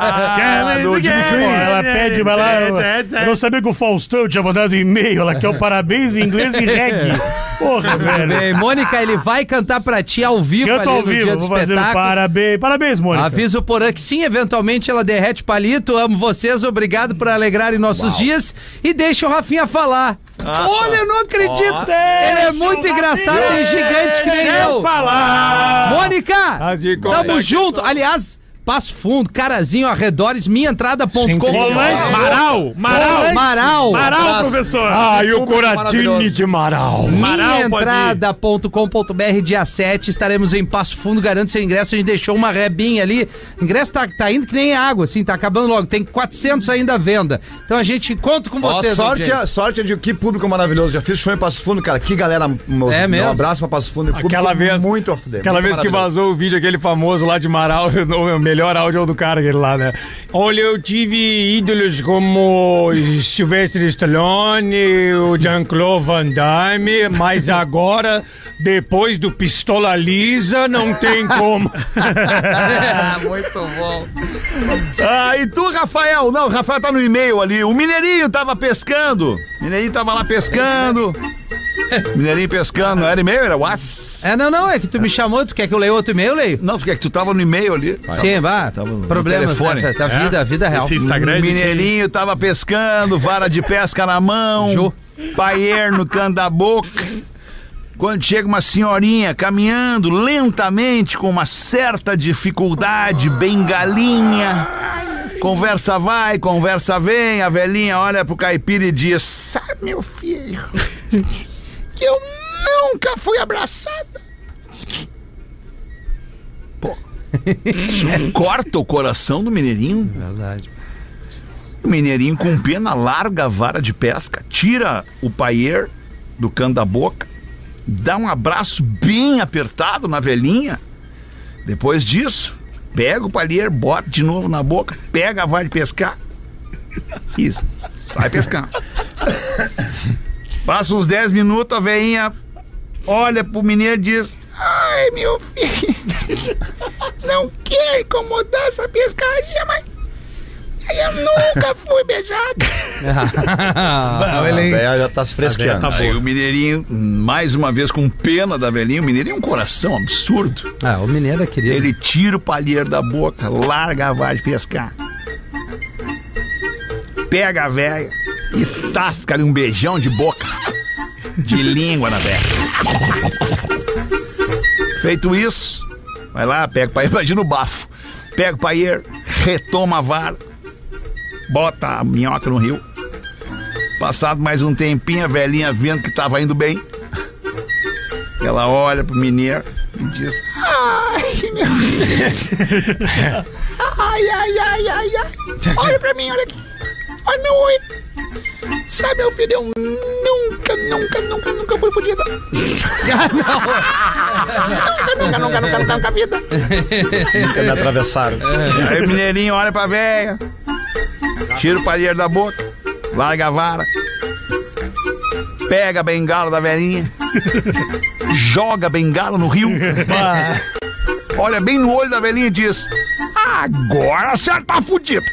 Ah, do Jimmy Pô, Clean. ela pede, vai lá. Eu, eu não sabia que o Faustão tinha mandado e-mail. Ela quer o parabéns em inglês e reggae. Porra, velho. Bem, Mônica, ele vai cantar pra ti ao vivo Eu tô ali ao no vivo, dia do vou fazer um espetáculo. parabéns. Parabéns, Mônica. Avisa o Porã que sim, eventualmente ela derrete palito. Amo vocês, obrigado por alegrarem nossos dias. E deixa o Rafinha falar. Olha, eu não acredito. Ele é muito engraçado e gigante que nem eu. falar. Mônica, As de tamo coisa. junto. Aliás, Passo Fundo, Carazinho, arredores, minhaentrada ponto com. Maral! Maral! Maral. Maral, professor! Ai, o Coratini maravilhoso. de Maral. Maral, minhaentrada ponto com ponto b r, dia sete, estaremos em Passo Fundo, garante seu ingresso, a gente deixou uma rebinha ali, o ingresso tá, tá indo que nem água, assim, tá acabando logo, tem quatrocentos ainda à venda, então a gente conta com Ó, vocês. sorte, audiência. é, sorte é de que público maravilhoso. Já fiz show em Passo Fundo, cara. Que galera. Um, É mesmo? Um abraço pra Passo Fundo. Público Aquela vez- Muito a fuder. Aquela muito vez que maravilhoso. vazou o vídeo, aquele famoso lá de Maral, o melhor áudio é o do cara, aquele lá, né? Olha, eu tive ídolos como Sylvester Stallone, o Jean-Claude Van Damme, mas agora, depois do Pistola Lisa, não tem como. Muito bom. Ah, e tu, Rafael? Não, o Rafael tá no e-mail ali. O Mineirinho tava pescando. O Mineirinho tava lá pescando. Mineirinho pescando. Não era e-mail, era WhatsApp. É, não, não, é que tu me chamou, tu quer que eu leia outro e-mail, eu leio? Não, tu quer que tu tava no e-mail ali. Sim, vá, no problemas telefone. né, da vida, vida real. Esse Instagram é O de quem? Mineirinho tava pescando, vara de pesca na mão, Jô. paier no canto da boca. Quando chega uma senhorinha caminhando lentamente, com uma certa dificuldade, bem galinha. Conversa vai, conversa vem, a velhinha olha pro caipira e diz: sabe, meu filho, que eu nunca fui abraçada. Pô, isso corta o coração do Mineirinho. Verdade. O Mineirinho, com pena, larga a vara de pesca, tira o paier do canto da boca, dá um abraço bem apertado na velhinha. Depois disso, pega o paier, bota de novo na boca, pega a vara de pescar e sai pescando. Passa uns dez minutos, a velhinha olha pro mineiro e diz: ai, meu filho, não quero incomodar essa pescaria, mas eu nunca fui beijada. Não, ele já tá se fresqueando. Tá Aí bom. o Mineirinho, mais uma vez com pena da velhinha, o Mineirinho é um coração absurdo. Ah, o mineiro é querido. Ele tira o palheiro da boca, larga a vara de pescar, pega a velha e tasca ali um beijão de boca, de língua na velha. Feito isso, vai lá, pega o paieiro, imagina o bafo, pega o paieiro, retoma a vara, bota a minhoca no rio. Passado mais um tempinho, a velhinha vendo que tava indo bem, ela olha pro mineiro e diz: ai, meu Deus. Ai, ai, ai, ai, ai. Olha pra mim, olha aqui. Olha meu olho. Sabe, meu filho, eu nunca, nunca, nunca, nunca fui fodida. Nunca, nunca, nunca, nunca, nunca, nunca vida. Nunca me atravessaram. Aí o mineirinho olha pra velha, tira o palheiro da boca, larga a vara, pega a bengala da velhinha, joga a bengala no rio, olha bem no olho da velhinha e diz: agora a senhora tá fudido.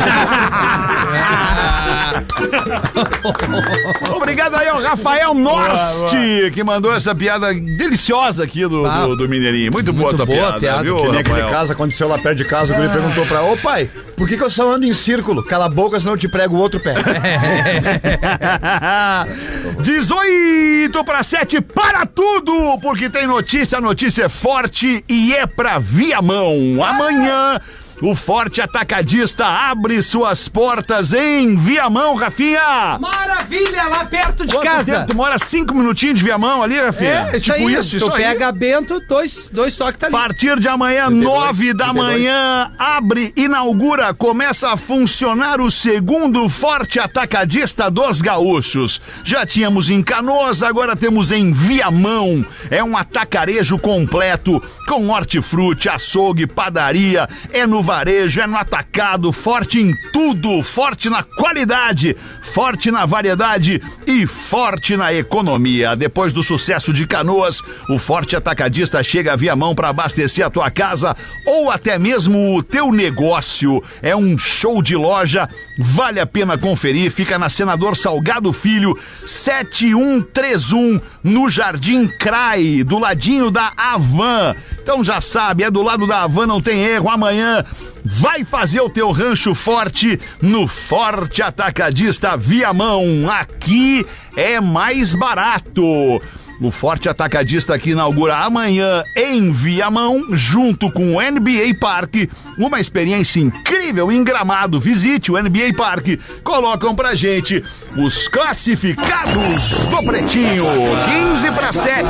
Obrigado aí ao Rafael Norte, que mandou essa piada deliciosa aqui do, Ah, do, do Mineirinho. Muito, boa muito tua boa piada, a piada, viu, Que nem aquele Rafael? caso aconteceu lá perto de casa, o guri perguntou pra, ô pai, por que que eu só ando em círculo? Cala a boca, senão eu te prego o outro pé. dezoito para sete, para tudo, porque tem notícia, a notícia é forte e é pra Viamão. Amanhã, o Forte Atacadista abre suas portas em Viamão, Rafinha. Maravilha, lá perto de Quanto casa. tempo? Tu mora cinco minutinhos de Viamão ali, Rafinha? É, isso tipo aí. isso, tu isso aí. pega Bento, dois, dois toques tá A ali. partir de amanhã, nove da manhã, abre, inaugura, começa a funcionar o segundo Forte Atacadista dos Gaúchos. Já tínhamos em Canoas, agora temos em Viamão. É um atacarejo completo, com hortifruti, açougue, padaria, é no varejo, é no atacado, forte em tudo, forte na qualidade, forte na variedade e forte na economia. Depois do sucesso de Canoas, o Forte Atacadista chega a Viamão para abastecer a tua casa ou até mesmo o teu negócio. É um show de loja, vale a pena conferir, fica na Senador Salgado Filho, sete um três um, no Jardim Crai, do ladinho da Havan. Então já sabe, é do lado da Havan, não tem erro. Amanhã vai fazer o teu rancho forte no Forte Atacadista Viamão. Aqui é mais barato. O Forte Atacadista que inaugura amanhã em Viamão, junto com o N B A Park, uma experiência incrível em Gramado. Visite o N B A Park. Colocam pra gente os classificados do Pretinho. quinze para sete.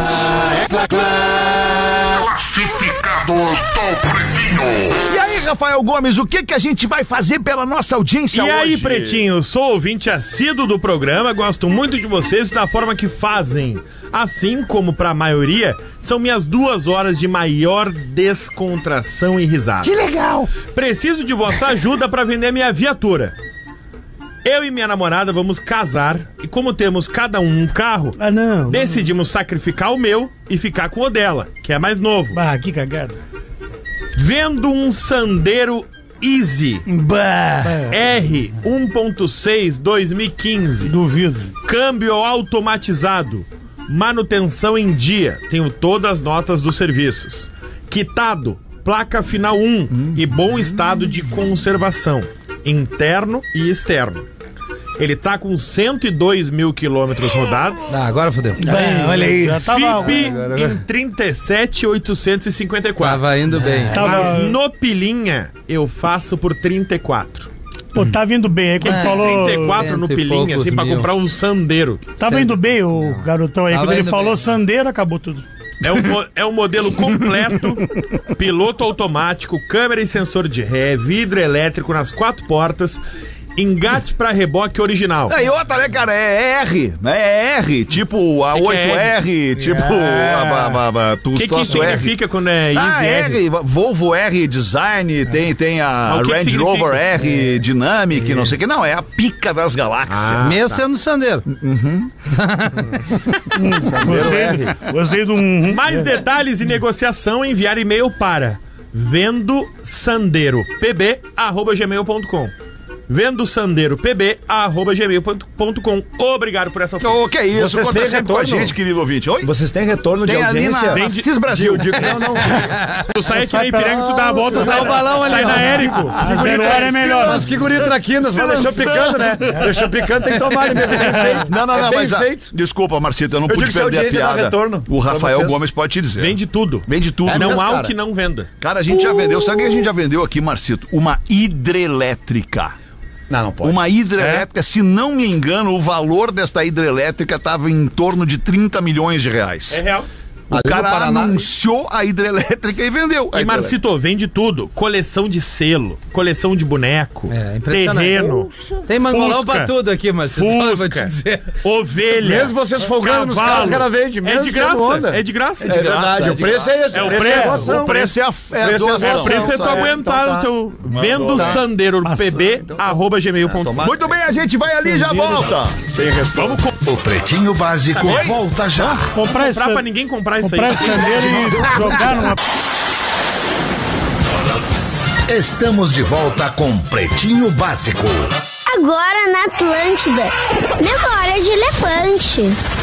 Classificados do Pretinho. E aí, Rafael Gomes, o que que a gente vai fazer pela nossa audiência E hoje? aí, Pretinho, sou ouvinte assíduo do programa, gosto muito de vocês e da forma que fazem. Assim como pra maioria, são minhas duas horas de maior descontração e risadas. Que legal! Preciso de vossa ajuda pra vender minha viatura. Eu e minha namorada vamos casar e como temos cada um um carro, Ah, não. decidimos sacrificar o meu e ficar com o dela, que é mais novo. Bah, que cagada. Vendo um Sandero Easy Bah. R um ponto seis dois mil e quinze, Duvido. câmbio automatizado, manutenção em dia, tenho todas as notas dos serviços, quitado, placa final um e bom estado de conservação, interno e externo. Ele tá com cento e dois mil quilômetros rodados. Ah, agora fodeu. Bah, olha aí. Já tava, F I P agora- em trinta e sete mil oitocentos e cinquenta e quatro. Tava indo bem. Tava- Mas no pilinha eu faço por trinta e quatro. Pô, tá vindo bem. Aí quando falou. trinta e quatro no Cento e pilinha, poucos assim, pra mil. comprar um Sandero. Tava indo bem o garotão aí. Tava Quando ele indo falou bem. sandeira, acabou tudo. É um, mo- é um modelo completo, piloto automático, câmera e sensor de ré, vidro elétrico nas quatro portas, engate pra reboque original. É, e outra, né, cara? É R, né? É R, tipo a Que que oito é R, tipo É. a, a, a, a, tu O que, que troço R. significa quando é Ah, Easy R? R, Volvo R Design, tem, tem a Mas o que que Range significa? Rover R Dynamic, não sei o que. Não, é a pica das galáxias. Ah. Mesmo sendo sandeiro. Gostei, gostei de um. Mais detalhes e negociação, enviar e-mail para vendo sandero pb arroba gmail ponto com. vendo sandero pb arroba gmail ponto com. Obrigado por essa Ô, que é isso, Vocês conta têm sempre com a retorno? gente, querido ouvinte. Oi? Vocês têm retorno Tem de ali audiência? na, na Cis Brasil. Eu digo, não, não. Tu sai aqui Sai no pra Ipiranga, lá, tu dá a volta, sai sai, o balão ali, sai ó. na Érico. A zero hora é melhor. Mas que guri traquinas, mas deixou picando, né? Deixou picando, tem que tomar ele mesmo. É bem feito. Não, não, não, é bem mas ah, feito. desculpa, Marcita, eu não Eu pude digo que se a perder a audiência dá piada. retorno O pra Rafael vocês. Gomes pode te dizer. Vende tudo. Vende tudo. É Não mesmo, há cara? o que não venda. Cara, a gente já vendeu. Sabe o que a gente já vendeu aqui, Marcito? Uma hidrelétrica. Não, não pode. Uma hidrelétrica, se não me engano, o valor desta hidrelétrica estava em torno de trinta milhões de reais. É real. O Ali no cara Paraná- anunciou a hidrelétrica e vendeu. E Marcito, vende tudo. Coleção de selo, coleção de boneco, É, impressionante. terreno, Tem mangolão Fusca. pra tudo aqui, mas eu vou te Fusca, dizer. ovelha. Mesmo vocês folgando nos cavalo. carros, o cara vende. É mesmo de tirando graça, onda. é de graça. É verdade, o preço é esse. É o é a preço. doação, O preço é a, é a Preço é a doação. É o preço é tu Então, aguentar tá. o teu vendo sandeiro pb arroba gmail ponto com. Muito bem, a gente vai ali e já volta. Vamos co- O Pretinho Básico volta já. Comprar esse, comprar pra ninguém comprar isso comprar aí. esse sandeiro e jogar numa... Estamos de volta com Pretinho Básico. Agora na Atlântida. Memória de elefante.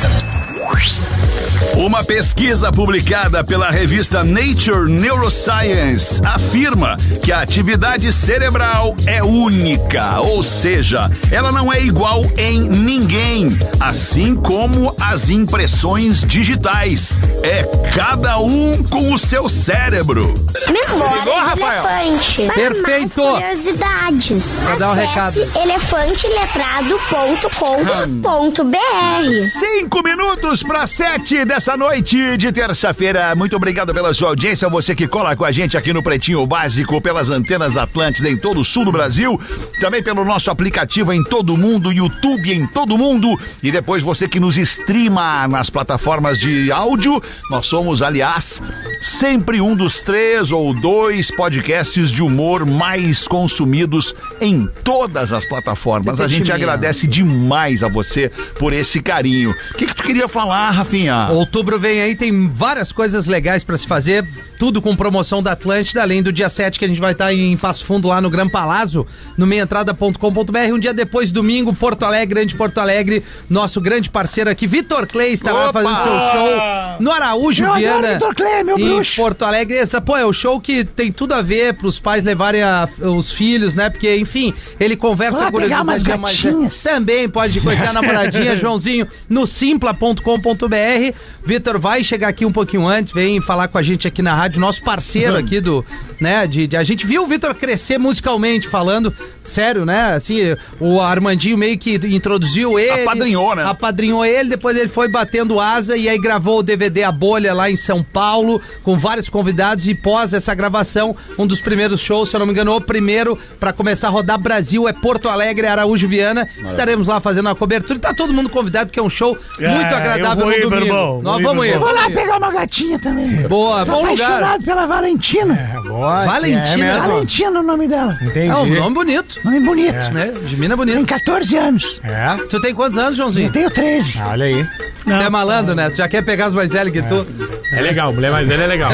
Uma pesquisa publicada pela revista Nature Neuroscience afirma que a atividade cerebral é única, ou seja, ela não é igual em ninguém, assim como as impressões digitais. É cada um com o seu cérebro. Memória Ligou, de Rafael? elefante. Para Perfeito. mais curiosidades. Vou dar um Acesse recado. elefanteletrado ponto com ponto b r. Cinco minutos para sete dessa noite de terça-feira. Muito obrigado pela sua audiência. Você que cola com a gente aqui no Pretinho Básico, pelas antenas da Atlântida em todo o sul do Brasil, também pelo nosso aplicativo em todo o mundo, YouTube em todo o mundo, e depois você que nos streama nas plataformas de áudio. Nós somos, aliás, sempre um dos três ou dois podcasts de humor mais consumidos em todas as plataformas. A gente agradece demais a você por esse carinho. O que, que tu queria falar, Rafinha? Outubro vem aí, tem várias coisas legais pra se fazer, tudo com promoção da Atlântida, além do dia sete que a gente vai estar em Passo Fundo, lá no Gran Palazzo, no meiaentrada ponto com ponto b r. Um dia depois, domingo, Porto Alegre, Grande Porto Alegre, nosso grande parceiro aqui, Vitor Clay, estará Opa! fazendo seu show no Araújo Eu adoro Viana, Vitor Clay, meu em bruxo. Porto Alegre. Essa, pô, é o show que tem tudo a ver pros pais levarem a- os filhos, né? Porque, enfim, ele conversa Vou lá com pegar eles, umas né, mais- gatinhas. Também pode conhecer a namoradinha, Joãozinho, no simpla ponto com ponto b r. Vitor vai chegar aqui um pouquinho antes, vem falar com a gente aqui na rádio, nosso parceiro aqui do, né, de, de- a gente viu o Vitor crescer musicalmente falando, sério, né, assim, o Armandinho meio que introduziu ele. Apadrinhou, né? Apadrinhou ele, depois ele foi batendo asa e aí gravou o D V D A Bolha lá em São Paulo, com vários convidados, e pós essa gravação, um dos primeiros shows, se eu não me engano, o primeiro pra começar a rodar Brasil é Porto Alegre, Araújo Viana. Estaremos lá fazendo a cobertura e tá todo mundo convidado, que é um show É, muito eu agradável vou ir, no meu domingo. irmão, Nós vou ir, vamos meu ir. irmão. Vou lá vamos ir. pegar uma gatinha também. Boa, Tô bom lugar. apaixonado pela Valentina. É, boa. Valentina. É mesmo. Valentina é o nome dela. Entendi. É um nome bonito, Nome bonito. né? De mina Tem bonita. catorze anos. É? Tu tem quantos anos, Joãozinho? Eu tenho treze. Ah, olha aí. Tu é malandro, né? Tu já quer pegar as mais velhas que tu. É legal, mulher mais velha é legal.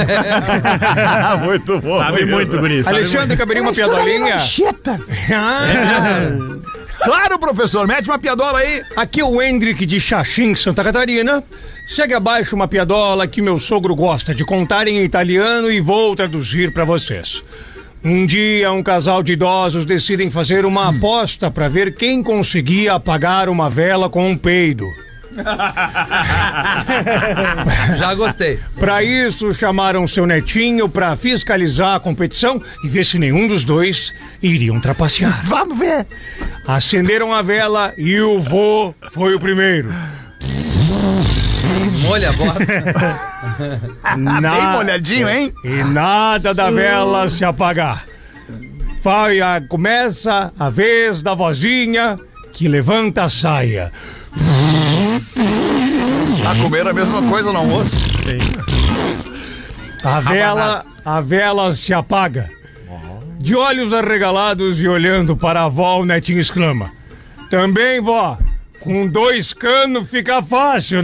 Muito bom. Sabe muito, Guri. sabe Alexandre, caberia uma Estuda aí piadolinha? Mancheta. Ah, Claro, professor, mete uma piadola aí. Aqui é o Hendrick de Xaxim, Santa Catarina. Segue abaixo uma piadola que meu sogro gosta de contar em italiano e vou traduzir pra vocês. Um dia, um casal de idosos decidem fazer uma aposta pra ver quem conseguia apagar uma vela com um peido. Já gostei. Pra isso, chamaram seu netinho pra fiscalizar a competição e ver se nenhum dos dois iriam trapacear. Vamos ver. Acenderam a vela e o vô foi o primeiro. Molha a bota. Na- Bem molhadinho, hein? E nada da vela se apagar. Vai, a- começa a vez da vozinha que levanta a saia. A comer a mesma coisa no almoço. A vela, a vela se apaga. De olhos arregalados e olhando para a avó, o netinho exclama: também, vó, com dois canos fica fácil,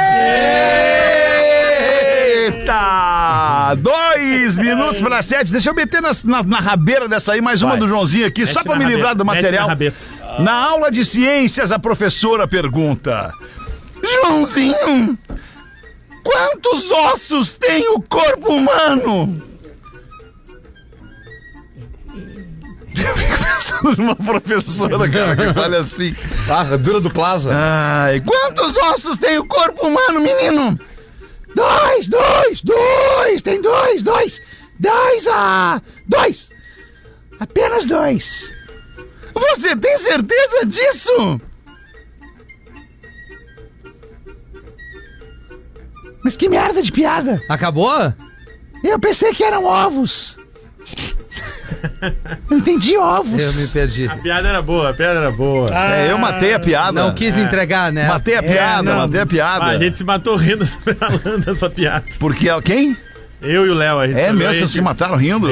né? Eita! Dois minutos para sete. Deixa eu meter nas- na, na rabeira dessa aí mais uma Vai. do Joãozinho aqui, só Mete para na me livrar rabeta, do mete material. na rabeta. Na aula de ciências, a professora pergunta: Joãozinho, quantos ossos tem o corpo humano? Eu fico pensando numa professora, cara, que fala assim. Ah, dura do Plaza. Ai, quantos ossos tem o corpo humano, menino? Dois, dois, dois, tem dois, dois. Dois, ah, dois. Apenas dois. Você tem certeza disso? Mas que merda de piada. Acabou? Eu pensei que eram ovos. Eu entendi ovos. Eu me perdi. A piada era boa, a piada era boa. É, eu matei a piada. Não quis entregar, né? Matei a piada, É, não. matei a piada. Ah, a gente se matou rindo, falando essa piada. Porque quem? Eu e o Léo, a gente É se- mesmo, a vocês gente- se mataram rindo?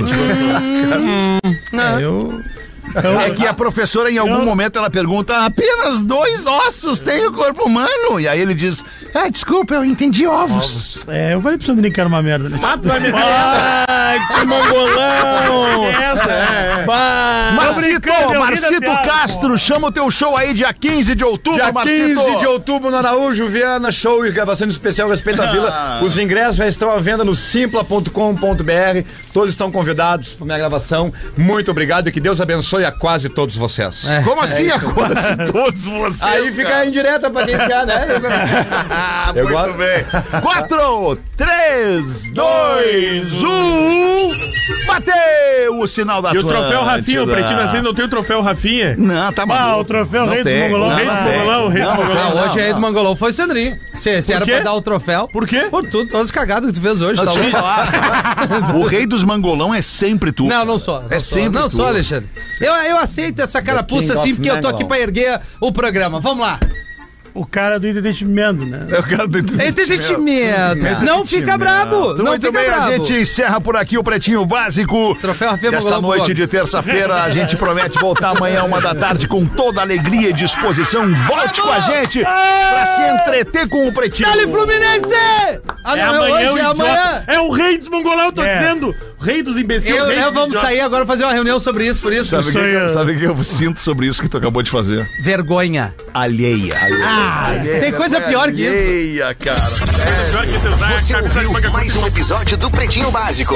É, eu... É que a professora, em algum Eu- momento, ela pergunta: apenas dois ossos tem o corpo humano? E aí ele diz: ah, desculpa, eu entendi ovos. É, eu falei pro Sandrinho que era uma merda, né? Ah, tu vai me Ai, que mongolão! essa, é, é. Bah! Marcito, brincando, eu ri da Marcito piada, Castro, chama o teu show aí dia quinze de outubro, Dia Marcito. quinze de outubro no Araújo, Viana, show e gravação especial Respeito à Vila. Os ingressos já estão à venda no simpla ponto com ponto br. Todos estão convidados para minha gravação. Muito obrigado e que Deus abençoe a quase todos vocês. É. Como assim, a quase todos vocês? Aí fica cara? a indireta pra quem quer, né? Ah, Eu muito gosto. bem. Quatro, três, dois, um. Bateu o sinal da E o troféu Rafinha, o Atlântida. Pretinho assim não tem o troféu Rafinha? Não, tá maluco. Ah, o troféu Não Rei dos tem. Mongolão. Não, Rei dos não tem. Mongolão, Rei dos Não, Mongolão. Ah, não, hoje aí do Mongolão foi o Sandrinho. Se, se era quê? pra dar o troféu. Por quê? Por tudo, todas as cagadas que tu fez hoje, tá Deixa eu louco? falar. O rei dos mangolão é sempre tu. Não, não sou. Não É sou. sempre Não tu. sou, Alexandre. Eu, eu aceito essa carapuça King assim, of porque eu tô aqui Mongol. pra erguer o programa. Vamos lá. O cara do entretenimento, né? Eu quero Entretenimento. Não fica brabo. Não Muito fica bem, brabo. a gente encerra por aqui o Pretinho Básico. Troféu Rafinha Esta Mongolão noite Gomes. de terça-feira, a gente promete voltar amanhã, uma da tarde, com toda alegria e disposição. Volte com a gente pra se entreter com o Pretinho. Dale Fluminense! Ah, É não, é amanhã, hoje, o é idiota. amanhã. É o rei dos mongolão, eu tô É. dizendo. Rei dos imbecis, Eu, rei eu dos vamos idiotas. sair agora fazer uma reunião sobre isso, por isso. Sabe o Isso aí, que, ó. sabe o que eu sinto sobre isso que tu acabou de fazer? Vergonha. Alheia. Ah, Alheia. tem coisa pior que isso. Alheia, cara. Pior que você usar a Você camisa de ouviu manga mais um episódio do Pretinho Básico.